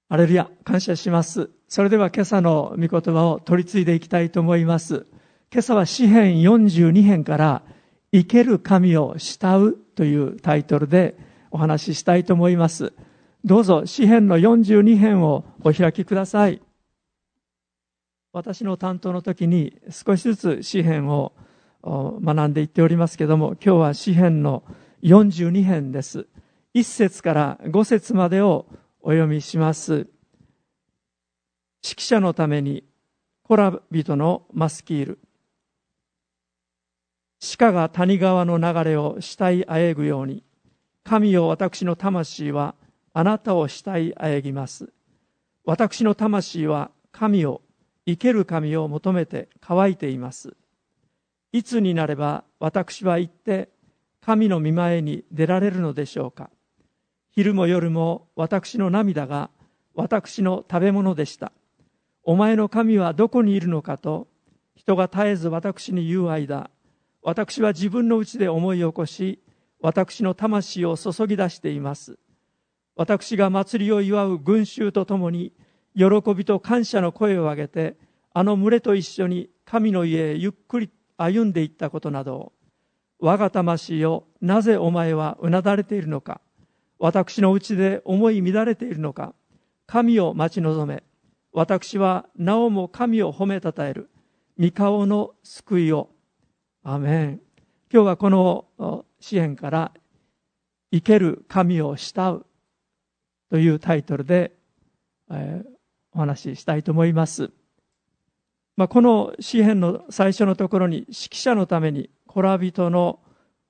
ハレルヤ、感謝します。それでは今朝の御言葉を取り継いでいきたいと思います。今朝は詩編42編から生ける神を慕うというタイトルでお話ししたいと思います。どうぞ詩編の42編をお開きください。私の担当の時に少しずつ詩編を学んでいっておりますけれども、今日は詩編の42編です。1節から5節までをお読みします。指揮者のためにコラ人のマスキール。鹿が谷川の流れを慕いあえぐように、神よ、私の魂はあなたを慕いあえぎます。私の魂は神を、生ける神を求めて乾いています。いつになれば私は行って神の御前に出られるのでしょうか。昼も夜も私の涙が私の食べ物でした。お前の神はどこにいるのかと人が絶えず私に言う間、私は自分の内で思い起こし、私の魂を注ぎ出しています。私が祭りを祝う群衆とともに喜びと感謝の声を上げて、あの群れと一緒に神の家へゆっくり歩んでいったことなどを、我が魂よ、なぜお前はうなだれているのか。私のうちで思い乱れているのか。神を待ち望め。私はなおも神を褒めたたえる。御顔の救いを。アメン。今日はこの詩編から生ける神を慕うというタイトルで、お話ししたいと思います。この詩編の最初のところに指揮者のためにコラ人の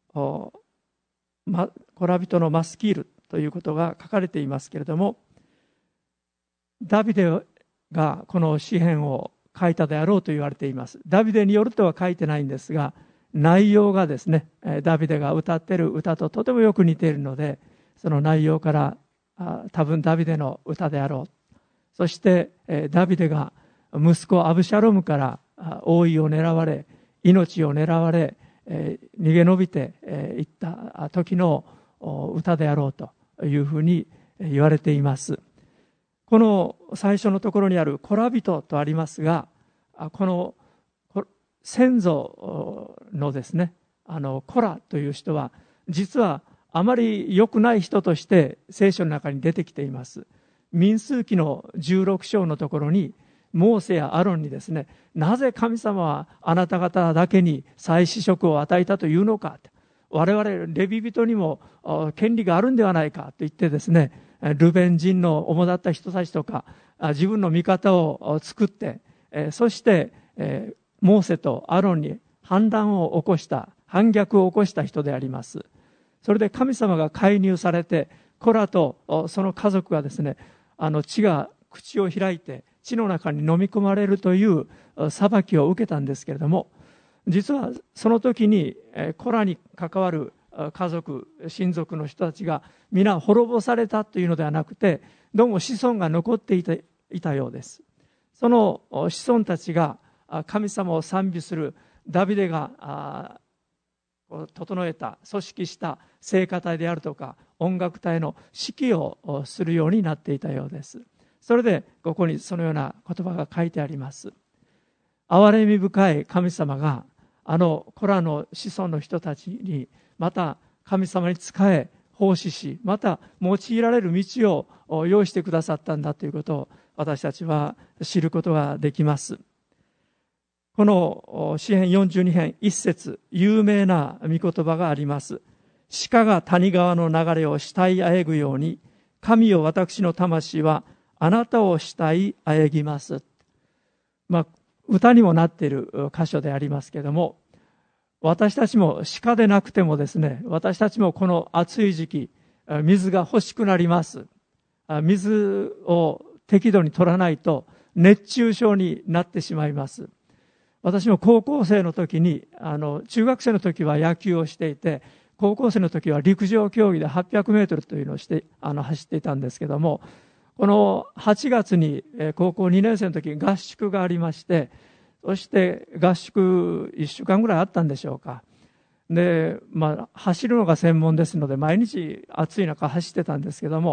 マスキールということが書かれていますけれども、ダビデがこの詩編を書いたであろうと言われています。ダビデによるとは書いてないんですが、内容がですね、ダビデが歌っている歌ととてもよく似ているので、その内容から多分ダビデの歌であろう。そしてダビデが息子アブシャロムから王位を狙われ、命を狙われ、逃げ延びていった時の歌であろうというふうに言われています。この最初のところにあるコラ人とありますが、この先祖のですね、コラという人は実はあまり良くない人として聖書の中に出てきています。民数記の16章のところにモーセやアロンにですね、なぜ神様はあなた方だけに祭司職を与えたというのか、我々レビ人にも権利があるんではないかと言ってですね、ルベン人の主だった人たちとか自分の味方を作って、そしてモーセとアロンに反逆を起こした人であります。それで神様が介入されて、コラとその家族がですね、地が口を開いて地の中に飲み込まれるという裁きを受けたんですけれども、実はその時にコラに関わる家族親族の人たちが皆滅ぼされたというのではなくて、どうも子孫が残っていたようです。その子孫たちが神様を賛美するダビデが整えた組織した聖歌隊であるとか音楽隊の指揮をするようになっていたようです。それでここにそのような言葉が書いてあります。憐れみ深い神様がコラの子孫の人たちにまた神様に仕え奉仕し、また用いられる道を用意してくださったんだということを私たちは知ることができます。この詩編42編1節、有名な御言葉があります。鹿が谷川の流れを慕いあえぐように、神よ、私の魂はあなたを慕いあえぎます。歌にもなっている箇所でありますけれども、私たちも鹿でなくてもですね、私たちもこの暑い時期、水が欲しくなります。水を適度に取らないと熱中症になってしまいます。私も高校生の時に、中学生の時は野球をしていて、高校生の時は陸上競技で800メートルというのをして走っていたんですけども、この8月に高校2年生の時に合宿がありまして、そして合宿1週間ぐらいあったんでしょうか。で、走るのが専門ですので毎日暑い中走ってたんですけども、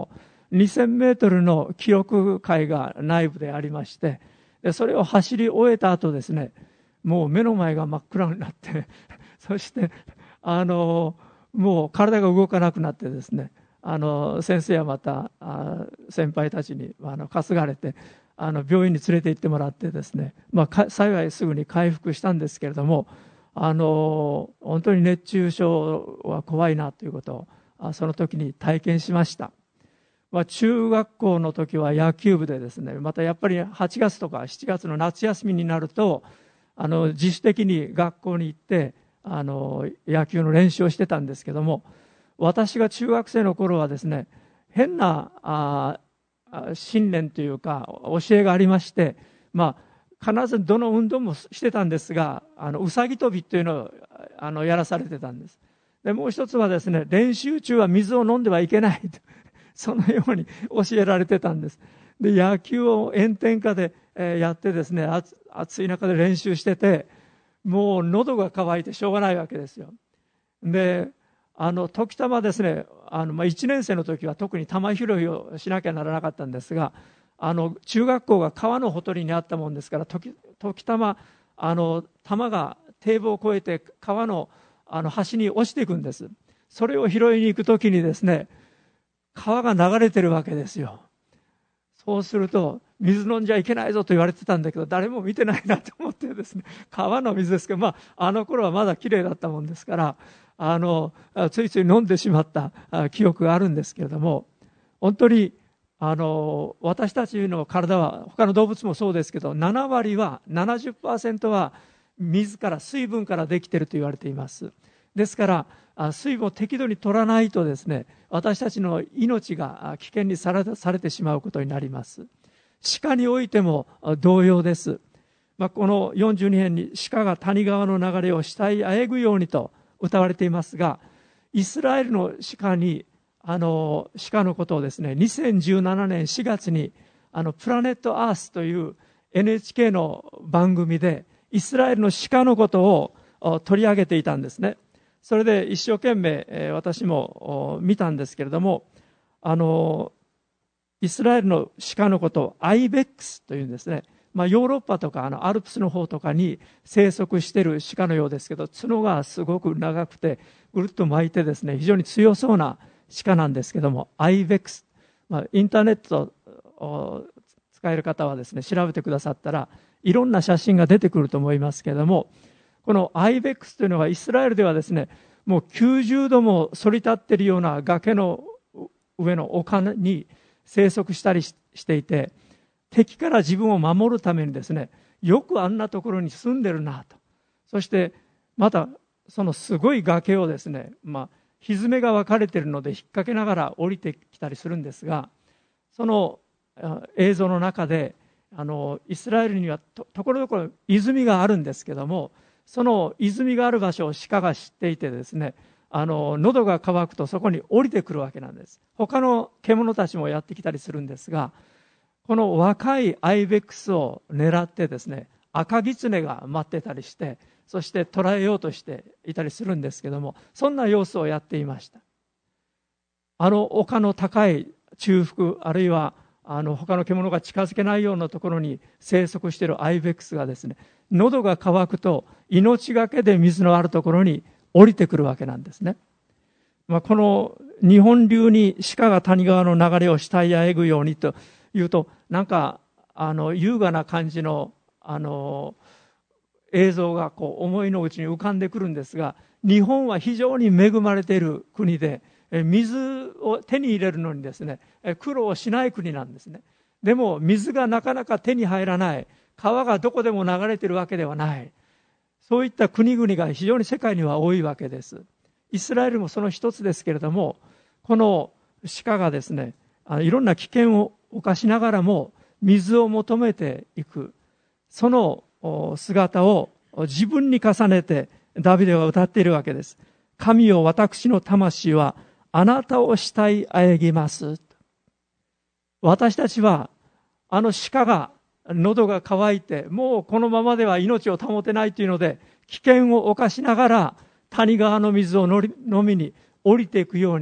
2000メートルの記録会が内部でありまして、でそれを走り終えた後ですね、もう目の前が真っ暗になってそしてもう体が動かなくなってですね、先生はまた先輩たちに担がれて病院に連れて行ってもらってですね、幸いすぐに回復したんですけれども、本当に熱中症は怖いなということをその時に体験しました。中学校の時は野球部でですね、またやっぱり8月とか7月の夏休みになると自主的に学校に行って野球の練習をしてたんですけども、私が中学生の頃はですね、変な信念というか教えがありまして、必ずどの運動もしてたんですが、うさぎ跳びというのをやらされてたんです。でもう一つはですね、練習中は水を飲んではいけないそのように教えられてたんです。で野球を炎天下でやってですね、暑い中で練習してて、もう喉が渇いてしょうがないわけですよ。で時たまですね、1年生の時は特に球拾いをしなきゃならなかったんですが、中学校が川のほとりにあったもんですから、時たま球が堤防を越えて川の端に落ちていくんです。それを拾いに行く時にですね、川が流れてるわけですよ。そうすると水飲んじゃいけないぞと言われてたんだけど、誰も見てないなと思ってですね、川の水ですけど、あの頃はまだきれいだったもんですからついつい飲んでしまった記憶があるんですけれども、本当に私たちの体は、他の動物もそうですけど、7割は 70% は水から、水分からできていると言われています。ですから水分を適度に取らないとですね、私たちの命が危険にされてしまうことになります。鹿においても同様です。この42編に鹿が谷川の流れを慕いあえぐようにと歌われていますが、イスラエルの鹿に鹿のことをですね、2017年4月にプラネットアースという NHK の番組でイスラエルの鹿のことを取り上げていたんですね。それで一生懸命私も見たんですけれども、イスラエルの鹿のことをアイベックスというんですね。ヨーロッパとかアルプスの方とかに生息している鹿のようですけど、角がすごく長くてぐるっと巻いてですね、非常に強そうな鹿なんですけども、アイベックス、インターネットを使える方はですね、調べてくださったらいろんな写真が出てくると思いますけれども、このアイベックスというのはイスラエルではですね、もう90度も反り立っているような崖の上の丘に生息したりしていて、敵から自分を守るためにですね、よくあんなところに住んでるなと。そしてまたそのすごい崖をですね、歪めが分かれているので引っ掛けながら降りてきたりするんですが、その映像の中でイスラエルにはところどころ泉があるんですけども、その泉がある場所を鹿が知っていてですね、喉が渇くとそこに降りてくるわけなんです。他の獣たちもやってきたりするんですが、この若いアイベックスを狙ってですね、赤狐が待ってたりして、そして捕らえようとしていたりするんですけども、そんな様子をやっていました。丘の高い中腹、あるいは他の獣が近づけないようなところに生息しているアイベックスがですね、喉が渇くと命がけで水のあるところに降りてくるわけなんですね。この日本流に鹿が谷川の流れを慕いあえぐようにというと、なんか優雅な感じの映像が思いのうちに浮かんでくるんですが、日本は非常に恵まれている国で、水を手に入れるのにですね、苦労しない国なんですね。でも水がなかなか手に入らない、川がどこでも流れているわけではない、そういった国々が非常に世界には多いわけです。イスラエルもその一つですけれども、この鹿がですね、いろんな危険を冒しながらも水を求めていく、その姿を自分に重ねてダビデは歌っているわけです。神よ、私の魂はあなたを慕いあえぎます。私たちは鹿が喉が渇いてもうこのままでは命を保てないというので危険を冒しながら谷川の水を飲みに降りていくように、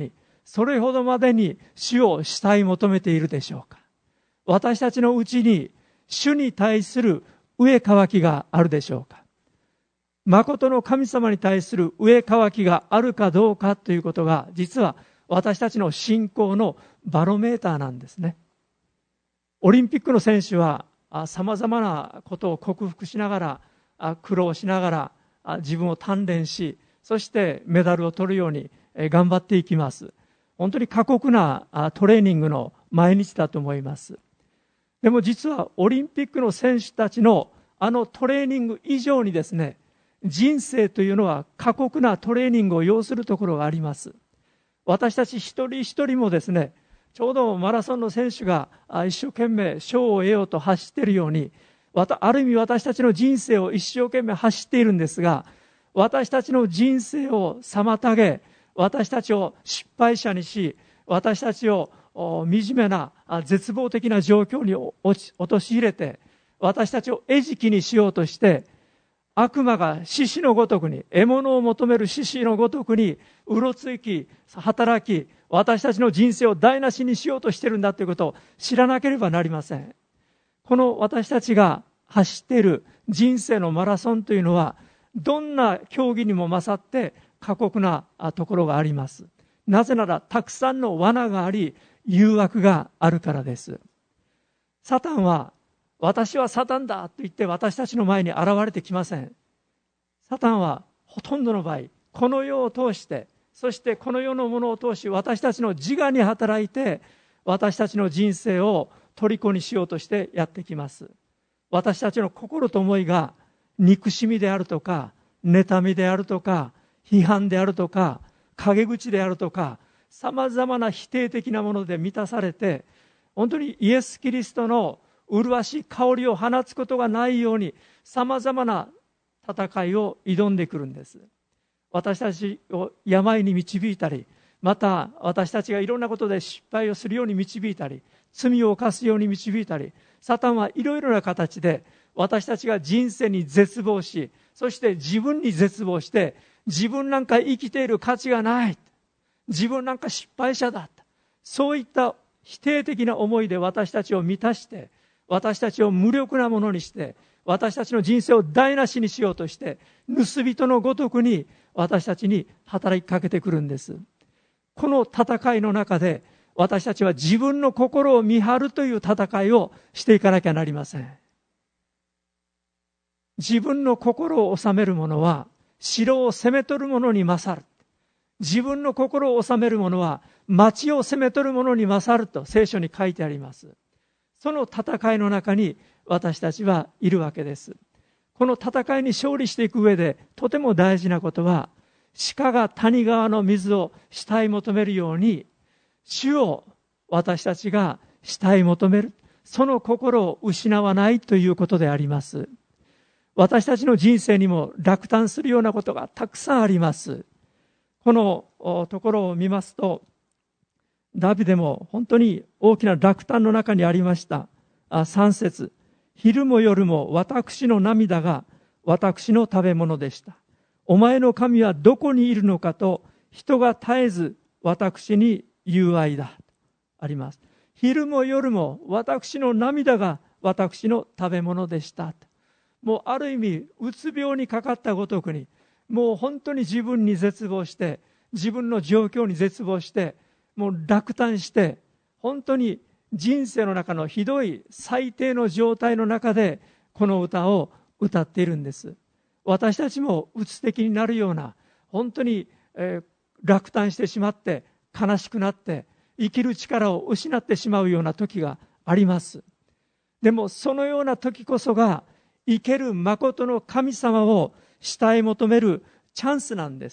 それほどまでに主を慕い求めているでしょうか。私たちのうちに主に対する飢え渇きがあるでしょうか。誠の神様に対する飢え渇きがあるかどうかということが、実は私たちの信仰のバロメーターなんですね。オリンピックの選手は様々なことを克服しながら、苦労しながら自分を鍛錬し、そしてメダルを取るように頑張っていきます。本当に過酷なトレーニングの毎日だと思います。でも実はオリンピックの選手たちのトレーニング以上にですね、人生というのは過酷なトレーニングを要するところがあります。私たち一人一人もですね、ちょうどマラソンの選手が一生懸命賞を得ようと走っているように、ある意味私たちの人生を一生懸命走っているんですが、私たちの人生を妨げ、私たちを失敗者にし、私たちを惨めな絶望的な状況に陥れて、私たちを餌食にしようとして、悪魔が獅子のごとくに、獲物を求める獅子のごとくにうろつき働き、私たちの人生を台無しにしようとしているんだということを知らなければなりません。この私たちが走っている人生のマラソンというのは、どんな競技にも勝って過酷なところがあります。なぜならたくさんの罠があり、誘惑があるからです。サタンは、私はサタンだと言って私たちの前に現れてきません。サタンはほとんどの場合、この世を通して、そしてこの世のものを通し、私たちの自我に働いて、私たちの人生を虜にしようとしてやってきます。私たちの心と思いが憎しみであるとか、妬みであるとか、批判であるとか、陰口であるとか、様々な否定的なもので満たされて、本当にイエス・キリストの麗しい香りを放つことがないように、様々な戦いを挑んでくるんです。私たちを病に導いたり、また私たちがいろんなことで失敗をするように導いたり、罪を犯すように導いたり、サタンはいろいろな形で私たちが人生に絶望し、そして自分に絶望して、自分なんか生きている価値がない、自分なんか失敗者だ、そういった否定的な思いで私たちを満たして、私たちを無力なものにして、私たちの人生を台無しにしようとして、盗人のごとくに私たちに働きかけてくるんです。この戦いの中で、私たちは自分の心を見張るという戦いをしていかなきゃなりません。自分の心を治める者は、城を攻め取る者に勝る。自分の心を治める者は、町を攻め取る者に勝ると聖書に書いてあります。その戦いの中に私たちはいるわけです。この戦いに勝利していく上でとても大事なことは、鹿が谷川の水を慕い求めるように、主を私たちが慕い求める、その心を失わないということであります。私たちの人生にも落胆するようなことがたくさんあります。このところを見ますと、ダビデも本当に大きな落胆の中にありました。3節、昼も夜も私の涙が私の食べ物でした。お前の神はどこにいるのかと人が絶えず私に言う愛だ。あります。昼も夜も私の涙が私の食べ物でした。もうある意味うつ病にかかったごとくに、もう本当に自分に絶望して、自分の状況に絶望して、もう落胆して、本当に人生の中のひどい最低の状態の中でこの歌を歌っているんです。私たちもうつ的になるような、本当に、落胆してしまって悲しくなって生きる力を失ってしまうような時があります。でもそのような時こそが生ける誠の神様を慕い求めるチャンスなんです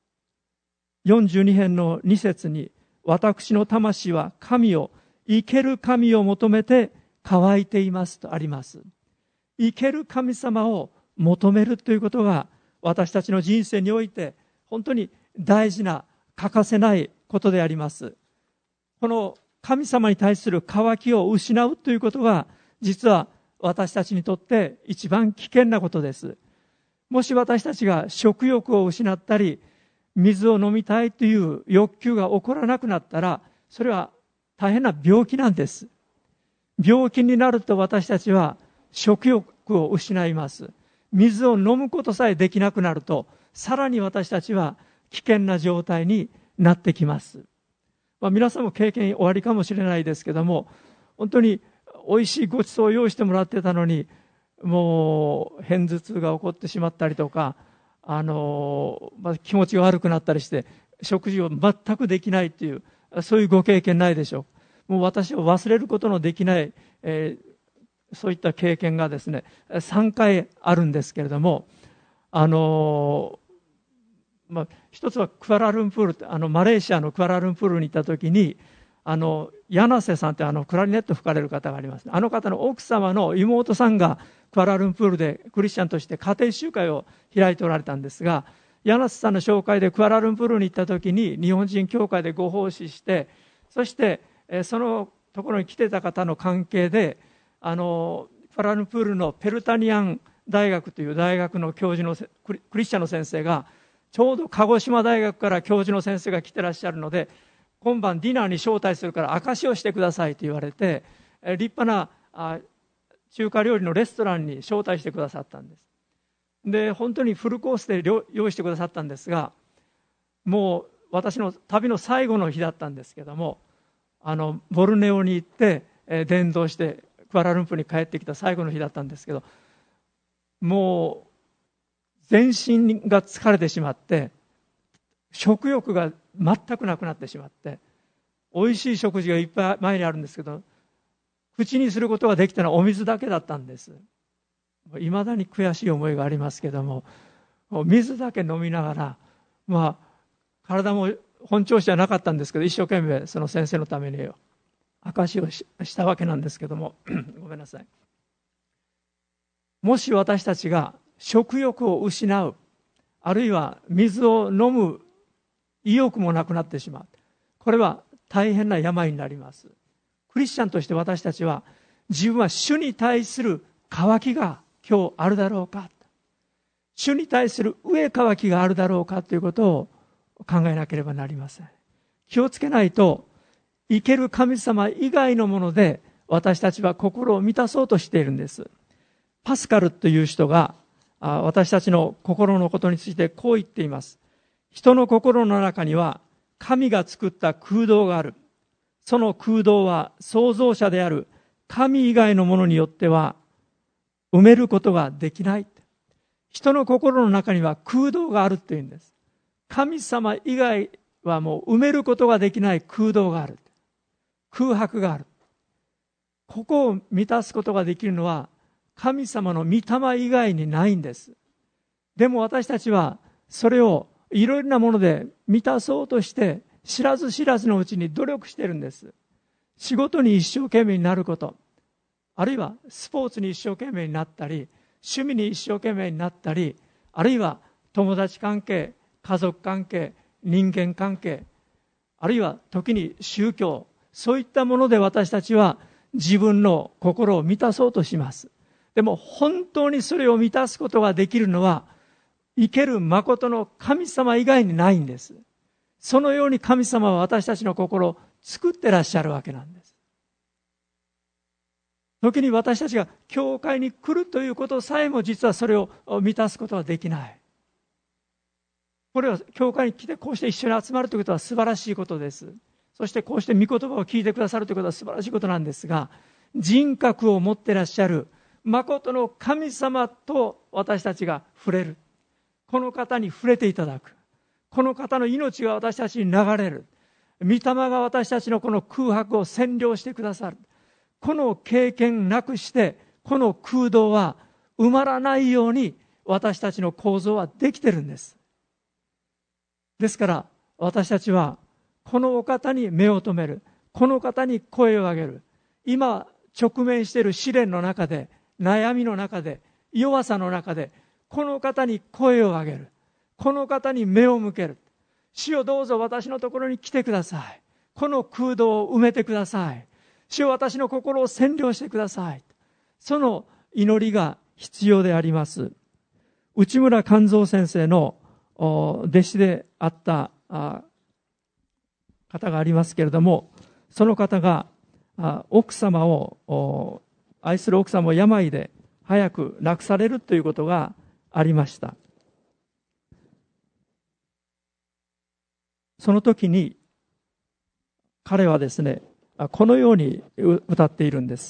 。42編の2節に、私の魂は神を、生ける神を求めて乾いていますとあります。生ける神様を求めるということが私たちの人生において本当に大事な欠かせないことであります。この神様に対する渇きを失うということが実は私たちにとって一番危険なことです。もし私たちが食欲を失ったり、 水を飲みたいという欲求が起こらなくなったら、それは大変な病気なんです。病気になると私たちは食欲を失います。水を飲むことさえできなくなると、さらに私たちは危険な状態になってきます。皆さんも経験おありかもしれないですけども、本当に美味しいごちそうを用意してもらってたのに、もう片頭痛が起こってしまったりとか、気持ちが悪くなったりして食事を全くできないという、そういうご経験ないでしょう。もう私は忘れることのできない、そういった経験がですね3回あるんですけれども、一つはクアラルンプール、マレーシアのクアラルンプールに行った時に、柳瀬さんってクラリネット吹かれる方があります。あの方の奥様の妹さんがクアラルンプールでクリスチャンとして家庭集会を開いておられたんですが、柳瀬さんの紹介でクアラルンプールに行った時に日本人教会でご奉仕して、そしてそのところに来てた方の関係でクアラルンプールのペルタニアン大学という大学の教授のクリスチャンの先生が、ちょうど鹿児島大学から教授の先生が来てらっしゃるので、今晩ディナーに招待するから証しをしてくださいと言われて、立派な中華料理のレストランに招待してくださったんです。で、本当にフルコースで用意してくださったんですが、もう私の旅の最後の日だったんですけども、ボルネオに行って伝道してクアラルンプールに帰ってきた最後の日だったんですけど、もう全身が疲れてしまって、食欲が全くなくなってしまって、美味しい食事がいっぱい前にあるんですけど、口にすることができたのはお水だけだったんです。いまだに悔しい思いがありますけども、水だけ飲みながら、体も本調子じゃなかったんですけど、一生懸命その先生のために証しをしたわけなんですけどもごめんなさい。もし私たちが食欲を失う、あるいは水を飲む意欲もなくなってしまう、これは大変な病になります。クリスチャンとして私たちは、自分は主に対する渇きが今日あるだろうか、主に対する飢え渇きがあるだろうかということを考えなければなりません。気をつけないと、生ける神様以外のもので私たちは心を満たそうとしているんです。パスカルという人が私たちの心のことについてこう言っています。人の心の中には神が作った空洞がある。その空洞は創造者である神以外のものによっては埋めることができない。人の心の中には空洞があるというんです。神様以外はもう埋めることができない空洞がある。空白がある。ここを満たすことができるのは神様の御霊以外にないんです。でも私たちはそれをいろいろなもので満たそうとして知らず知らずのうちに努力しているんです。仕事に一生懸命になること、あるいはスポーツに一生懸命になったり、趣味に一生懸命になったり、あるいは友達関係、家族関係、人間関係、あるいは時に宗教、そういったもので私たちは自分の心を満たそうとします。でも本当にそれを満たすことができるのは生ける誠の神様以外にないんです。そのように神様は私たちの心を作ってらっしゃるわけなんです。時に私たちが教会に来るということさえも実はそれを満たすことはできない。これは教会に来てこうして一緒に集まるということは素晴らしいことです。そしてこうして御言葉を聞いてくださるということは素晴らしいことなんですが、人格を持ってらっしゃる誠の神様と私たちが触れる。この方に触れていただく。この方の命が私たちに流れる。御霊が私たちのこの空白を占領してくださる。この経験なくしてこの空洞は埋まらないように私たちの構造はできてるんです。ですから私たちはこのお方に目を留める。この方に声を上げる。今直面している試練の中で、悩みの中で、弱さの中で、この方に声を上げる。この方に目を向ける。主よ、どうぞ私のところに来てください。この空洞を埋めてください。主よ、私の心を占領してください。その祈りが必要であります。内村勘三先生の弟子であった方がありますけれども、その方が奥様を愛する奥様を病で早く亡くされるということがありました。その時に彼はですね、このように歌っているんです。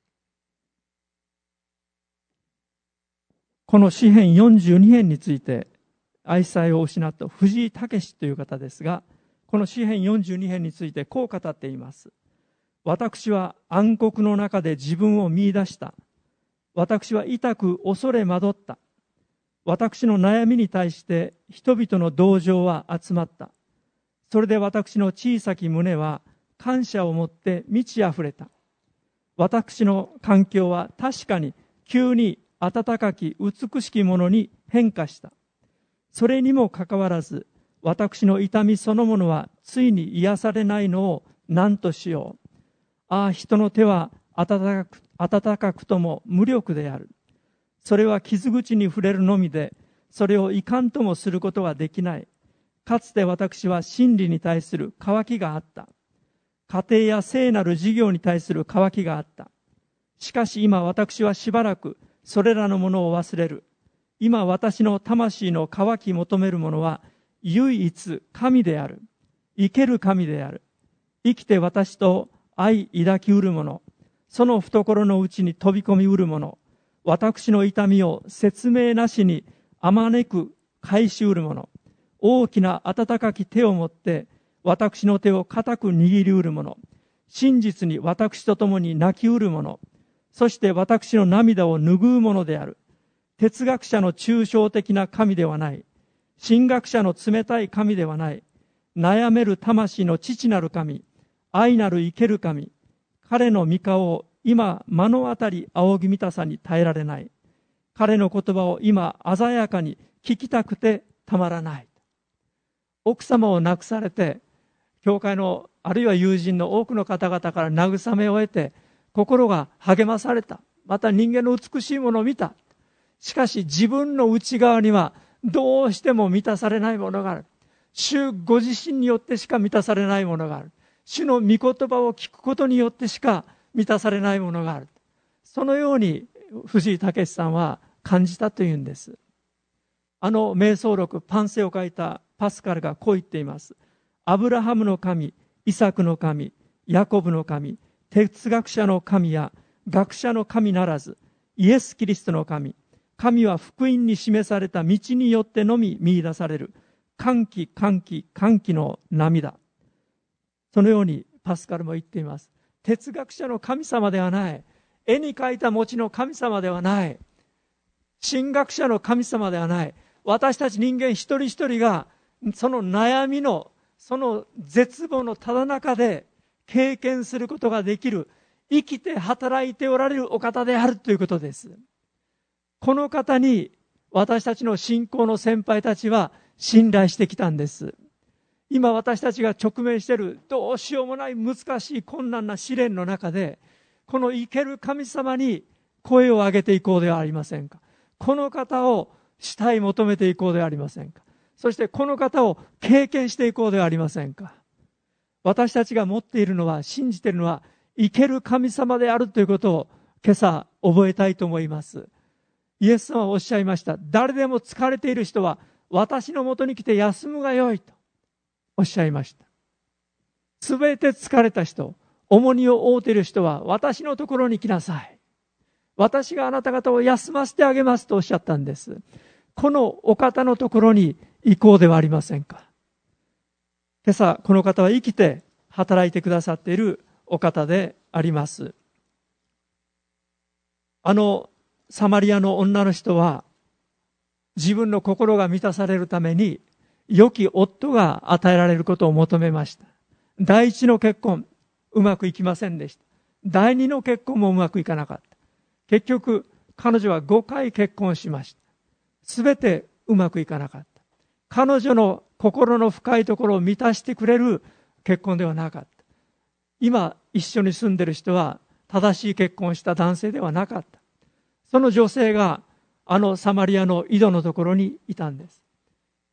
この詩編42編について愛妻を失った藤井武という方ですが、この詩編42編についてこう語っています。私は暗黒の中で自分を見出した。私は痛く恐れ惑った。私の悩みに対して人々の同情は集まった。それで私の小さき胸は感謝を持って満ち溢れた。私の環境は確かに急に温かき美しきものに変化した。それにもかかわらず、私の痛みそのものはついに癒されないのを何としよう。ああ、人の手は温かくとも無力である。それは傷口に触れるのみで、それをいかんともすることはできない。かつて私は真理に対する渇きがあった。家庭や聖なる事業に対する渇きがあった。しかし今私はしばらくそれらのものを忘れる。今私の魂の渇き求めるものは唯一神である。生ける神である。生きて私と愛抱きうるもの。その懐の内に飛び込みうるもの。私の痛みを説明なしにあまねく返しうるもの。大きな温かき手を持って私の手を固く握りうるもの。真実に私と共に泣きうるもの。そして私の涙を拭うものである。哲学者の抽象的な神ではない。神学者の冷たい神ではない。悩める魂の父なる神。愛なる生ける神。彼の御顔を今目の当たり仰ぎ見たさに耐えられない。彼の言葉を今鮮やかに聞きたくてたまらない。奥様を亡くされて、教会のあるいは友人の多くの方々から慰めを得て、心が励まされた。また人間の美しいものを見た。しかし自分の内側にはどうしても満たされないものがある。主ご自身によってしか満たされないものがある。主の御言葉を聞くことによってしか満たされないものがある。そのように藤井武さんは感じたというんです。瞑想録パンセを書いたパスカルがこう言っています。アブラハムの神、イサクの神、ヤコブの神、哲学者の神や学者の神ならず、イエス・キリストの神、神は福音に示された道によってのみ見出される歓喜歓喜歓喜の涙。そのようにパスカルも言っています。哲学者の神様ではない。絵に描いた餅の神様ではない。神学者の神様ではない。私たち人間一人一人がその悩みのその絶望のただ中で経験することができる生きて働いておられるお方であるということです。この方に私たちの信仰の先輩たちは信頼してきたんです。今私たちが直面しているどうしようもない難しい困難な試練の中で、この生ける神様に声を上げていこうではありませんか。この方を慕い求めていこうではありませんか。そしてこの方を経験していこうではありませんか。私たちが持っているのは、信じているのは生ける神様であるということを今朝覚えたいと思います。イエス様はおっしゃいました。誰でも疲れている人は私のもとに来て休むがよいとおっしゃいました。すべて疲れた人、重荷を負うている人は私のところに来なさい。私があなた方を休ませてあげますとおっしゃったんです。このお方のところに行こうではありませんか。今朝この方は生きて働いてくださっているお方であります。サマリアの女の人は自分の心が満たされるために良き夫が与えられることを求めました。第一の結婚うまくいきませんでした。第二の結婚もうまくいかなかった。結局彼女は5回結婚しました。すべてうまくいかなかった。彼女の心の深いところを満たしてくれる結婚ではなかった。今一緒に住んでいる人は正しい結婚をした男性ではなかった。その女性がサマリアの井戸のところにいたんです。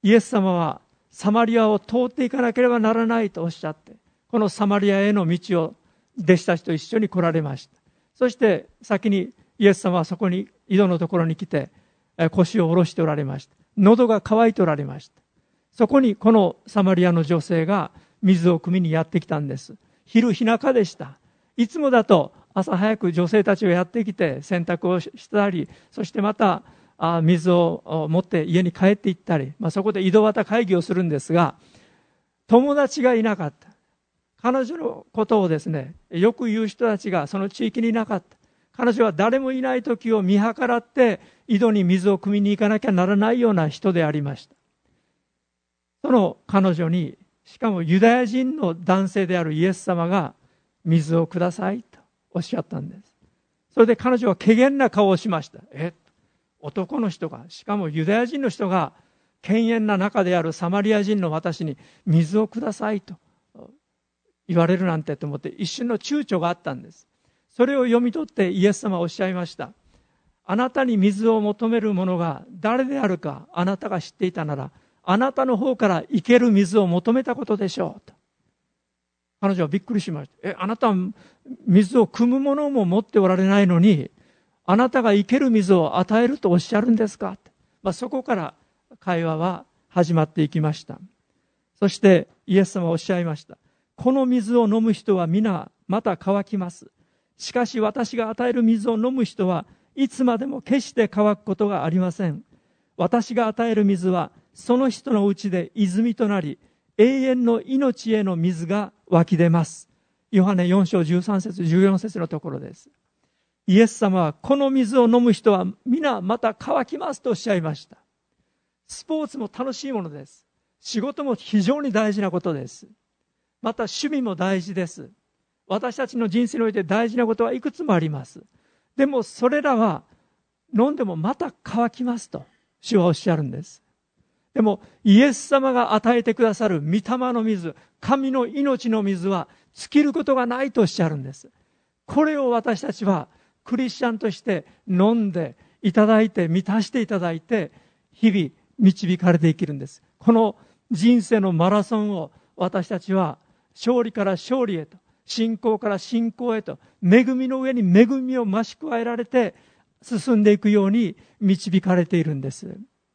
イエス様はサマリアを通っていかなければならないとおっしゃって、このサマリアへの道を弟子たちと一緒に来られました。そして先にイエス様はそこに井戸のところに来て腰を下ろしておられました。喉が渇いておられました。そこにこのサマリアの女性が水を汲みにやってきたんです。昼日中でした。いつもだと朝早く女性たちがやってきて洗濯をしたり、そしてまた水を持って家に帰っていったり、そこで井戸端会議をするんですが、友達がいなかった。彼女のことをですね、よく言う人たちがその地域にいなかった。彼女は誰もいない時を見計らって井戸に水を汲みに行かなきゃならないような人でありました。その彼女に、しかもユダヤ人の男性であるイエス様が水をくださいとおっしゃったんです。それで彼女は怪げな顔をしました。男の人が、しかもユダヤ人の人が犬猿な仲であるサマリア人の私に水をくださいと言われるなんてと思って一瞬の躊躇があったんです。それを読み取ってイエス様はおっしゃいました。あなたに水を求める者が誰であるかあなたが知っていたなら、あなたの方から生ける水を求めたことでしょうと。彼女はびっくりしました。あなたは水を汲むものも持っておられないのに、あなたが生ける水を与えるとおっしゃるんですか。そこから会話は始まっていきました。そしてイエス様はおっしゃいました。この水を飲む人は皆また乾きます。しかし私が与える水を飲む人はいつまでも決して乾くことがありません。私が与える水はその人のうちで泉となり、永遠の命への水が湧き出ます。ヨハネ4章13節14節のところです。イエス様はこの水を飲む人は皆また乾きますとおっしゃいました。スポーツも楽しいものです。仕事も非常に大事なことです。また趣味も大事です。私たちの人生において大事なことはいくつもあります。でもそれらは飲んでもまた乾きますと主はおっしゃるんです。でもイエス様が与えてくださる御霊の水、神の命の水は尽きることがないとおっしゃるんです。これを私たちはクリスチャンとして飲んでいただいて、満たしていただいて、日々導かれて生きるんです。この人生のマラソンを私たちは勝利から勝利へと、信仰から信仰へと、恵みの上に恵みを増し加えられて進んでいくように導かれているんです。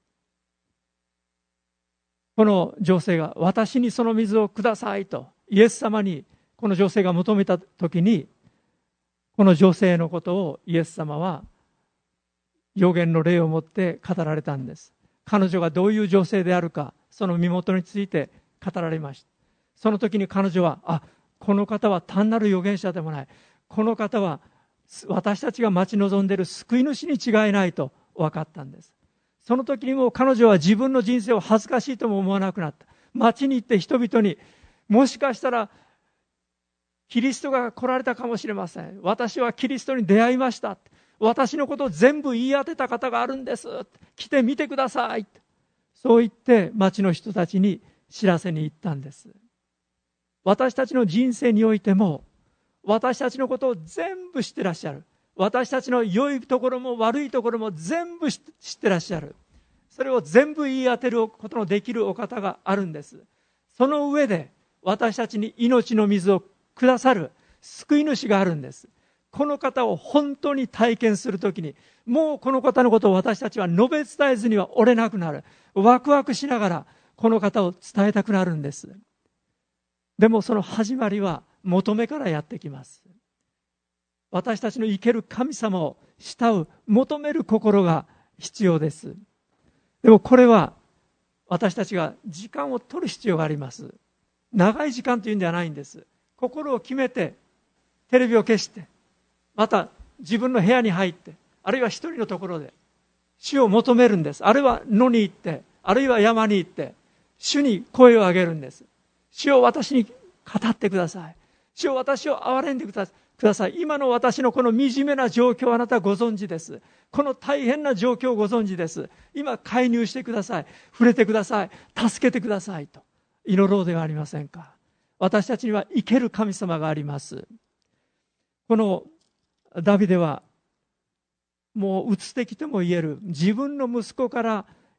この女性が私にその水をくださいとイエス様にこの女性が求めたときに、この女性のことをイエス様は預言の例をもって語られたんです。彼女がどういう女性であるか、その身元について語られました。その時に彼女は、この方は単なる預言者でもない、この方は私たちが待ち望んでいる救い主に違いないと分かったんです。その時にも彼女は自分の人生を恥ずかしいとも思わなくなった。街に行って人々に、もしかしたらキリストが来られたかもしれません。私はキリストに出会いました。私のことを全部言い当てた方があるんです。来てみてください。そう言って町の人たちに知らせに行ったんです。私たちの人生においても、私たちのことを全部知ってらっしゃる。私たちの良いところも悪いところも全部知ってらっしゃる。それを全部言い当てることのできるお方があるんです。その上で私たちに命の水をくださる救い主があるんです。この方を本当に体験するときに、もうこの方のことを私たちは述べ伝えずには折れなくなる。ワクワクしながらこの方を伝えたくなるんです。でもその始まりは求めからやってきます。私たちの生ける神様を慕う、求める心が必要です。でもこれは私たちが時間を取る必要があります。長い時間というんではないんです。心を決めてテレビを消して、また自分の部屋に入って、あるいは一人のところで主を求めるんです。あるいは野に行って、あるいは山に行って主に声を上げるんです。主を私に語ってください。主を私を憐れんでください。今の私のこの惨めな状況をあなたはご存知です。この大変な状況をご存知です。今介入してください。触れてください。助けてくださいと祈ろうではありませんか。私たちには生ける神様があります。このダビデはもううつ的とも言える自分の息子から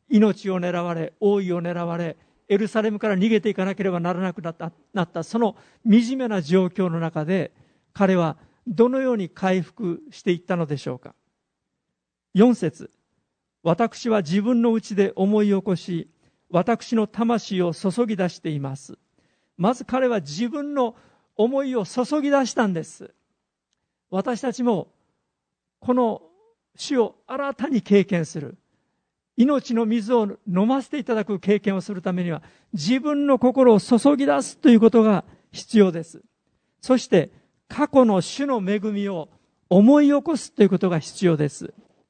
命を狙われ、王位を狙われ、エルサレムから逃げていかなければならなくなったその惨めな状況の中で、彼はどのように回復していったのでしょうか。4節、私は自分の内で思い起こし、私の魂を注ぎ出しています。まず彼は自分の思いを注ぎ出したんです。私たちもこの死を新たに経験する、命の水を飲ませていただく経験をするためには、自分の心を注ぎ出すということが必要です。そして過去の主の恵みを思い起こすということが必要です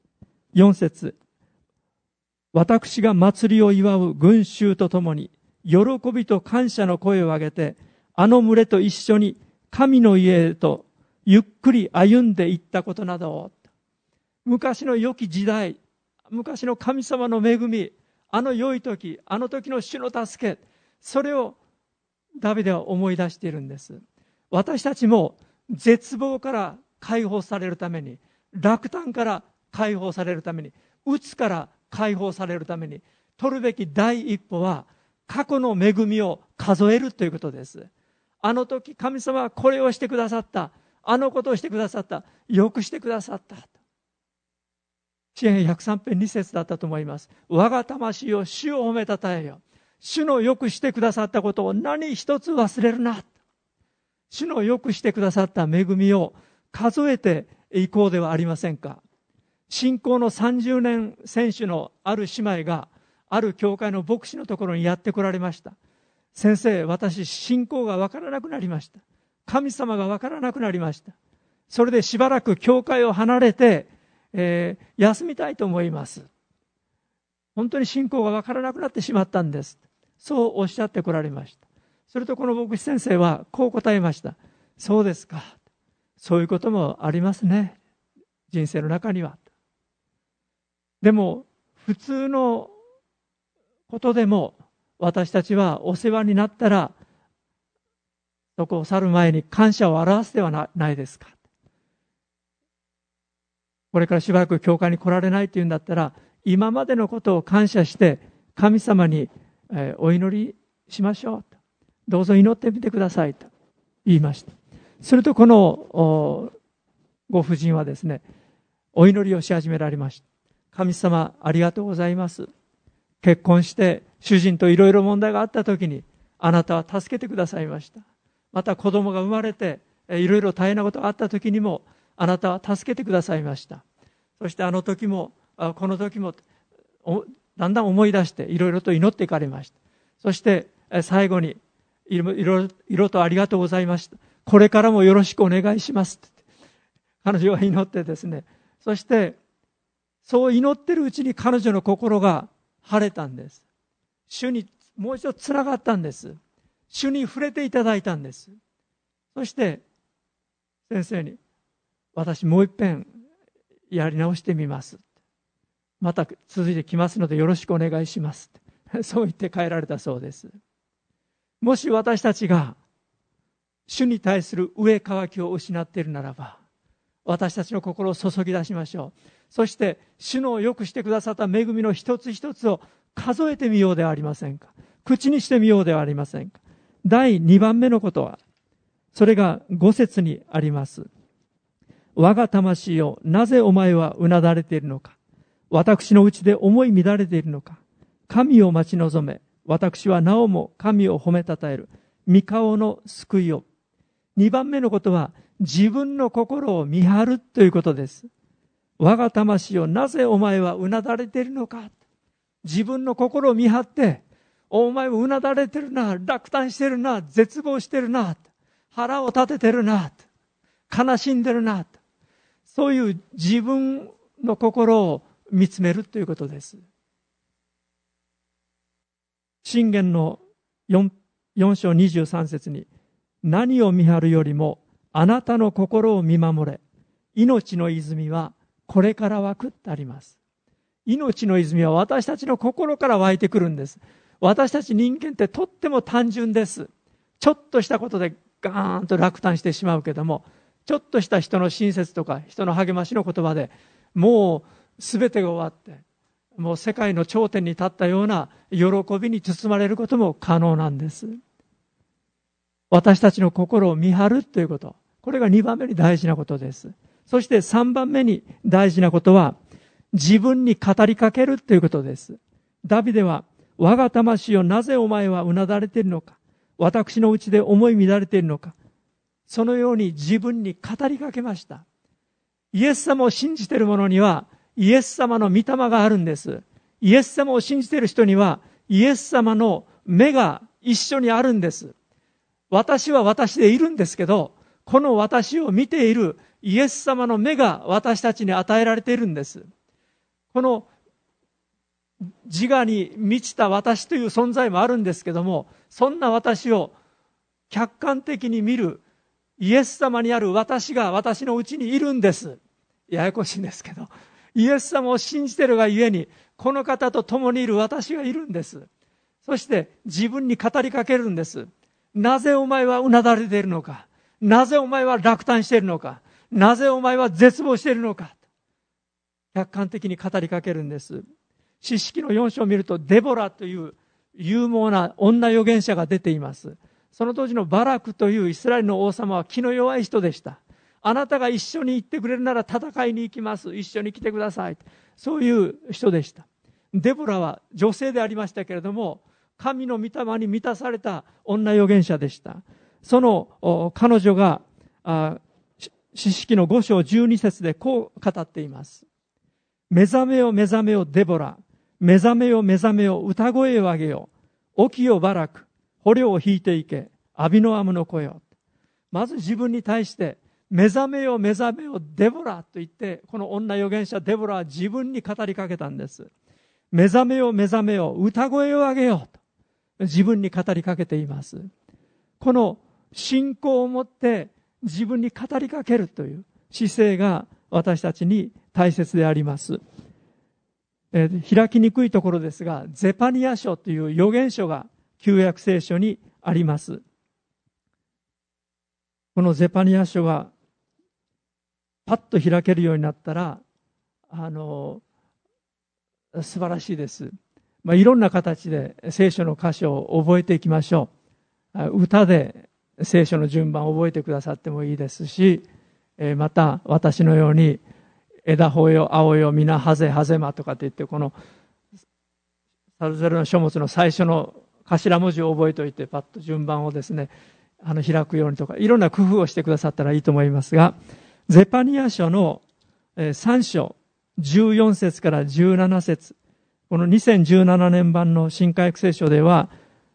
。4節、私が祭りを祝う群衆とともに喜びと感謝の声を上げて、あの群れと一緒に神の家へとゆっくり歩んでいったことなどを、昔の良き時代、昔の神様の恵み、あの良い時、あの時の主の助け、それをダビデは思い出しているんです。私たちも絶望から解放されるために、落胆から解放されるために、鬱から解放されるために取るべき第一歩は、過去の恵みを数えるということです。あの時神様はこれをしてくださった、あのことをしてくださった、よくしてくださった。詩編103編2節だったと思います。我が魂を主を褒めたたえよ。主のよくしてくださったことを何一つ忘れるな。主のよくしてくださった恵みを数えていこうではありませんか。信仰の30年選手のある姉妹が、ある教会の牧師のところにやって来られました。先生、私信仰がわからなくなりました。神様がわからなくなりました。それでしばらく教会を離れて、休みたいと思います。本当に信仰がわからなくなってしまったんです。そうおっしゃって来られました。するとこの牧師先生はこう答えました。そうですか。そういうこともありますね。人生の中には。でも普通のことでも私たちはお世話になったらそこを去る前に感謝を表すではないですか。これからしばらく教会に来られないというんだったら、今までのことを感謝して神様にお祈りしましょう。どうぞ祈ってみてくださいと言いました。するとこのご婦人はですね、お祈りをし始められました。神様ありがとうございます。結婚して主人といろいろ問題があった時にあなたは助けてくださいました。また子供が生まれていろいろ大変なことがあった時にもあなたは助けてくださいました。そしてあの時もこの時もだんだん思い出していろいろと祈っていかれました。そして最後にいろいろとありがとうございました。これからもよろしくお願いしますって彼女は祈ってですね、そしてそう祈ってるうちに彼女の心が晴れたんです。主にもう一度つながったんです。主に触れていただいたんです。そして先生に、私もう一遍やり直してみます。また続いてきますのでよろしくお願いします。そう言って帰られたそうです。もし私たちが主に対する上渇きを失っているならば、私たちの心を注ぎ出しましょう。そして主のよくしてくださった恵みの一つ一つを数えてみようではありませんか。口にしてみようではありませんか。第2番目のことは、それが5節にあります。我が魂よ、なぜお前はうなだれているのか。私のうちで思い乱れているのか。神を待ち望め。私はなおも神を褒めたたえる。御顔の救いを。2番目のことは、自分の心を見張るということです。我が魂よ、なぜお前はうなだれているのか。自分の心を見張って、お前もうなだれてるな、落胆してるな、絶望してるな、腹を立ててるな、悲しんでるな、そういう自分の心を見つめるということです。箴言の 4章23節に、何を見張るよりもあなたの心を見守れ、命の泉はこれから湧くってあります。命の泉は私たちの心から湧いてくるんです。私たち人間ってとっても単純です。ちょっとしたことでガーンと落胆してしまうけども、ちょっとした人の親切とか人の励ましの言葉でもう全てが終わってもう世界の頂点に立ったような喜びに包まれることも可能なんです。私たちの心を見張るということ。これが2番目に大事なことです。そして3番目に大事なことは、自分に語りかけるということです。ダビデは、我が魂よ、なぜお前はうなだれているのか。私のうちで思い乱れているのか。そのように自分に語りかけました。イエス様を信じている者には、イエス様の御霊があるんです。イエス様を信じている人には、イエス様の目が一緒にあるんです。私は私でいるんですけど、この私を見ているイエス様の目が私たちに与えられているんです。この自我に満ちた私という存在もあるんですけども、そんな私を客観的に見るイエス様にある私が私のうちにいるんです。ややこしいんですけど、イエス様を信じているがゆえに、この方と共にいる私がいるんです。そして自分に語りかけるんです。なぜお前はうなだれているのか。なぜお前は落胆しているのか。なぜお前は絶望しているのか。客観的に語りかけるんです。士師記の4章を見ると、デボラという勇猛な女預言者が出ています。その当時のバラクというイスラエルの王様は気の弱い人でした。あなたが一緒に行ってくれるなら戦いに行きます。一緒に来てください。そういう人でした。デボラは女性でありましたけれども、神の御霊に満たされた女預言者でした。その彼女が士師記の5章12節でこう語っています。目覚めよ目覚めよデボラ、目覚めよ目覚めよ歌声を上げよ、起きよバラク、捕虜を引いていけ、アビノアムの子よ。まず自分に対して目覚めよ目覚めよデボラと言って、この女預言者デボラは自分に語りかけたんです。目覚めよ目覚めよ歌声を上げよと自分に語りかけています。この信仰を持って自分に語りかけるという姿勢が私たちに大切であります。開きにくいところですが、ゼパニア書という預言書が旧約聖書にあります。このゼパニア書がパッと開けるようになったら素晴らしいです。いろんな形で聖書の箇所を覚えていきましょう。歌で聖書の順番を覚えてくださってもいいですし、また私のように枝穂よ青よ皆ハゼハゼマとかって言って、このそれぞれの書物の最初の頭文字を覚えておいてパッと順番をですね開くようにとか、いろんな工夫をしてくださったらいいと思いますが、ゼパニア書の3章14節から17節、この2017年版の新海約聖書では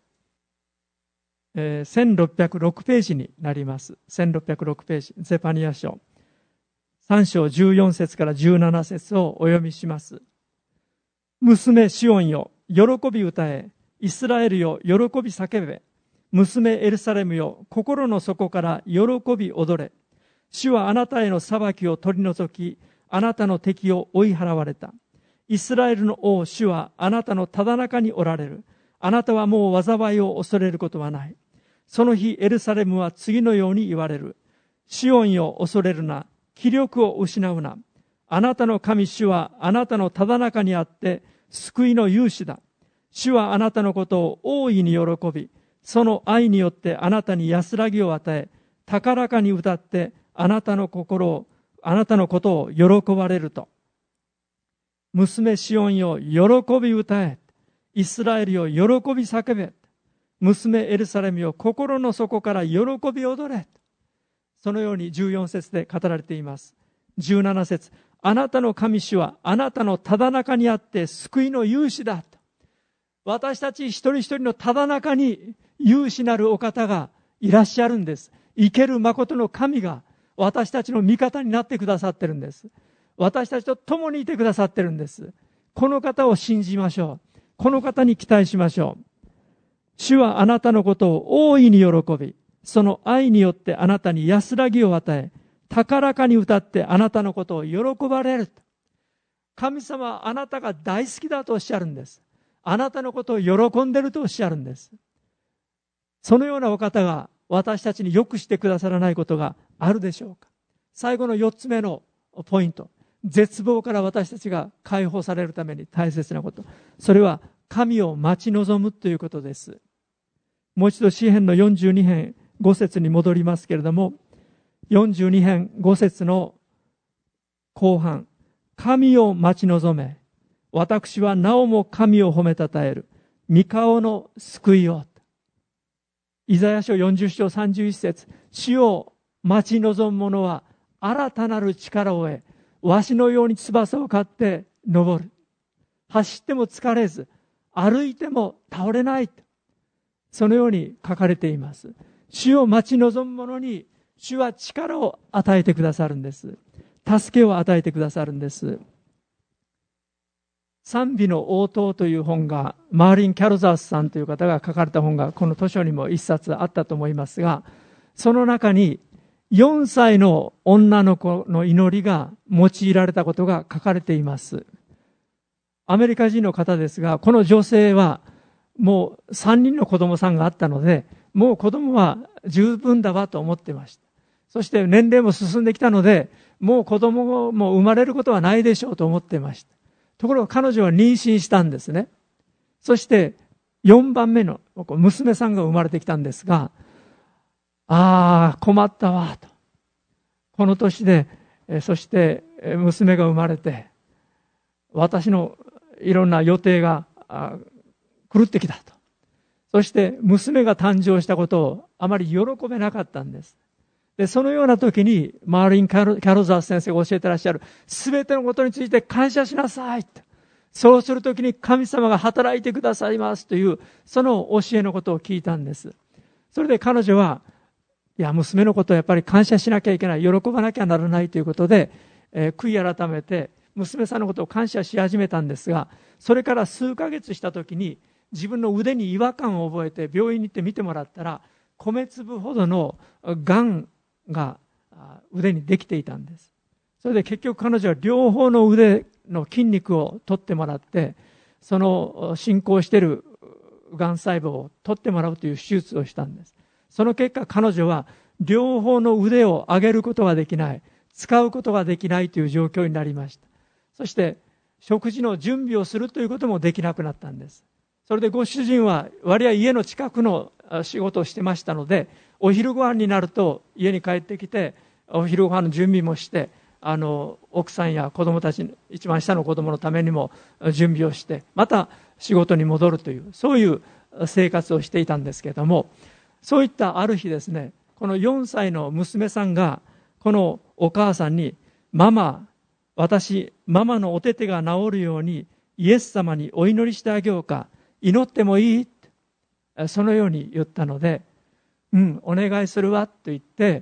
1606ページになります。1606ページ、ゼパニア書3章14節から17節をお読みします。娘シオンよ、喜び歌え、イスラエルよ、喜び叫べ、娘エルサレムよ、心の底から喜び踊れ。主はあなたへの裁きを取り除き、あなたの敵を追い払われた。イスラエルの王、主はあなたのただ中におられる。あなたはもう災いを恐れることはない。その日エルサレムは次のように言われる。シオンよ、恐れるな。気力を失うな。あなたの神主はあなたのただ中にあって救いの勇士だ。主はあなたのことを大いに喜び、その愛によってあなたに安らぎを与え、高らかに歌ってあなたのことを喜ばれると。娘シオンよ、喜び歌え。イスラエルよ、喜び叫べ。娘エルサレムよ、心の底から喜び踊れ。そのように14節で語られています。17節、あなたの神主はあなたのただ中にあって救いの勇士だと。私たち一人一人のただ中に勇士なるお方がいらっしゃるんです。生ける誠の神が私たちの味方になってくださってるんです。私たちと共にいてくださってるんです。この方を信じましょう。この方に期待しましょう。主はあなたのことを大いに喜び、その愛によってあなたに安らぎを与え、高らかに歌ってあなたのことを喜ばれる。神様はあなたが大好きだとおっしゃるんです。あなたのことを喜んでいるとおっしゃるんです。そのようなお方が私たちによくしてくださらないことがあるでしょうか。最後の4つ目のポイント。 絶望から私たちが解放されるために大切なこと。それは神を待ち望むということです。もう一度詩編の42編5節に戻りますけれども、42編5節の後半、神を待ち望め、私はなおも神を褒めたたえる、御顔の救いを。イザヤ書40章31節、主を待ち望む者は新たなる力を得、わしのように翼を刈って登る。走っても疲れず、歩いても倒れない。そのように書かれています。主を待ち望む者に、主は力を与えてくださるんです。助けを与えてくださるんです。賛美の応答という本が、マーリン・キャロザースさんという方が書かれた本が、この図書にも一冊あったと思いますが、その中に4歳の女の子の祈りが用いられたことが書かれています。アメリカ人の方ですが、この女性はもう3人の子供さんがあったので、もう子供は十分だわと思っていました。そして年齢も進んできたので、もう子供も生まれることはないでしょうと思っていました。ところが彼女は妊娠したんですね。そして4番目の娘さんが生まれてきたんですが、困ったわと。この年で、そして娘が生まれて、私のいろんな予定が狂ってきたと。そして娘が誕生したことをあまり喜べなかったんです。で、そのような時にマーリン・キャロザース先生が教えてらっしゃる、すべてのことについて感謝しなさい。そうするときに神様が働いてくださいますという、その教えのことを聞いたんです。それで彼女は、娘のことをやっぱり感謝しなきゃいけない、喜ばなきゃならないということで、悔い改めて娘さんのことを感謝し始めたんですが、それから数ヶ月したときに、自分の腕に違和感を覚えて病院に行って見てもらったら、米粒ほどのがんが腕にできていたんです。それで結局彼女は両方の腕の筋肉を取ってもらって、その進行しているがん細胞を取ってもらうという手術をしたんです。その結果彼女は両方の腕を上げることができない、使うことができないという状況になりました。そして食事の準備をするということもできなくなったんです。それでご主人は割合家の近くの仕事をしてましたので、お昼ご飯になると家に帰ってきてお昼ご飯の準備もして、奥さんや子供たち、一番下の子供のためにも準備をして、また仕事に戻るという、そういう生活をしていたんですけれども、そういったある日ですね、この4歳の娘さんがこのお母さんに、ママのお手手が治るようにイエス様にお祈りしてあげようか、祈ってもいい？そのように言ったので、お願いするわと言って、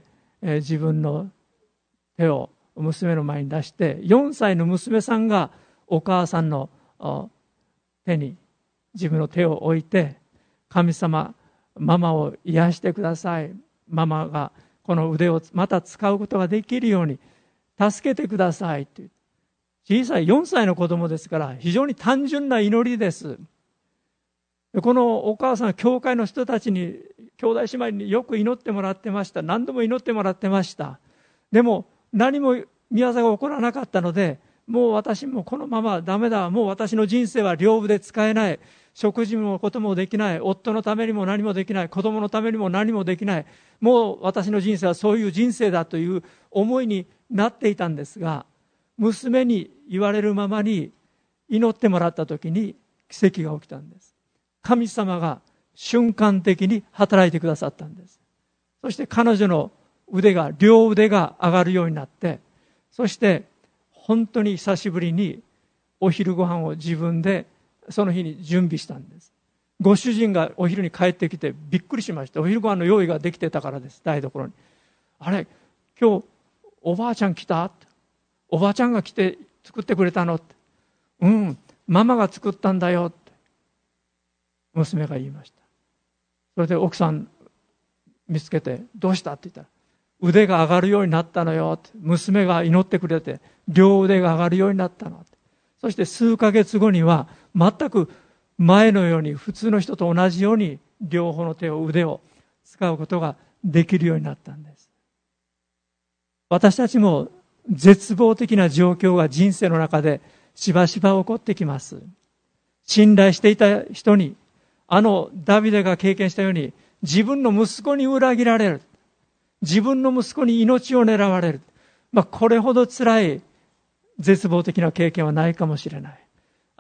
自分の手を娘の前に出して、4歳の娘さんがお母さんの手に自分の手を置いて、神様、ママを癒してください。ママがこの腕をまた使うことができるように助けてくださいという、小さい4歳の子供ですから非常に単純な祈りです。このお母さんは教会の人たちに、兄弟姉妹によく祈ってもらってました。何度も祈ってもらってました。でも何も宮業が起こらなかったので、もう私もこのままダメだ、もう私の人生は両腕使えない、食事のこともできない、夫のためにも何もできない、子供のためにも何もできない、もう私の人生はそういう人生だという思いになっていたんですが、娘に言われるままに祈ってもらった時に奇跡が起きたんです。神様が瞬間的に働いてくださったんです。そして彼女の両腕が上がるようになって、そして本当に久しぶりにお昼ご飯を自分でその日に準備したんです。ご主人がお昼に帰ってきてびっくりしました。お昼ご飯の用意ができてたからです。台所に、あれ、今日おばあちゃん来た？おばあちゃんが来て作ってくれたのって。ママが作ったんだよって娘が言いました。それで奥さん見つけて、どうしたって言ったら、腕が上がるようになったのよって。娘が祈ってくれて両腕が上がるようになったのって。そして数ヶ月後には全く前のように普通の人と同じように両方の腕を使うことができるようになったんです。私たちも絶望的な状況が人生の中でしばしば起こってきます。信頼していた人に、ダビデが経験したように、自分の息子に裏切られる。自分の息子に命を狙われる。これほど辛い絶望的な経験はないかもしれない。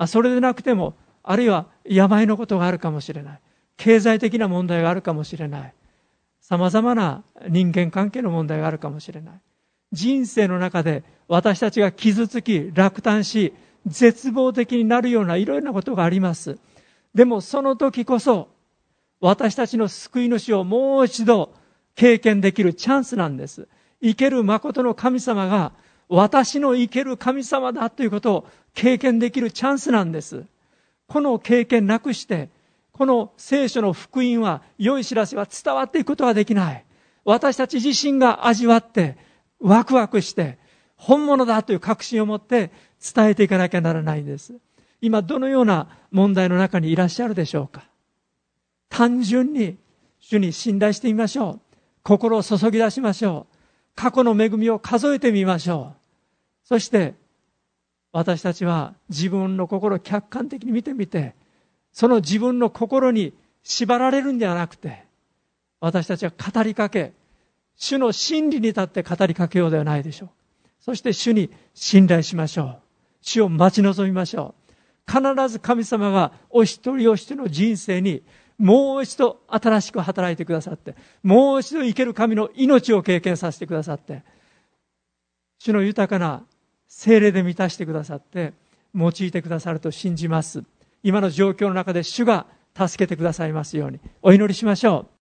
それでなくても、あるいは病のことがあるかもしれない。経済的な問題があるかもしれない。様々な人間関係の問題があるかもしれない。人生の中で私たちが傷つき、落胆し、絶望的になるようないろいろなことがあります。でもその時こそ、私たちの救い主をもう一度経験できるチャンスなんです。生ける誠の神様が私の生ける神様だということを経験できるチャンスなんです。この経験なくして、この聖書の福音は、良い知らせは伝わっていくことはできない。私たち自身が味わって、ワクワクして、本物だという確信を持って伝えていかなきゃならないんです。今どのような問題の中にいらっしゃるでしょうか。単純に主に信頼してみましょう。心を注ぎ出しましょう。過去の恵みを数えてみましょう。そして私たちは自分の心を客観的に見てみて、その自分の心に縛られるんではなくて、私たちは語りかけ、主の真理に立って語りかけようではないでしょう。そして主に信頼しましょう。主を待ち望みましょう。必ず神様がお一人お一人の人生にもう一度新しく働いてくださって、もう一度生ける神の命を経験させてくださって、主の豊かな聖霊で満たしてくださって、用いてくださると信じます。今の状況の中で主が助けてくださいますようにお祈りしましょう。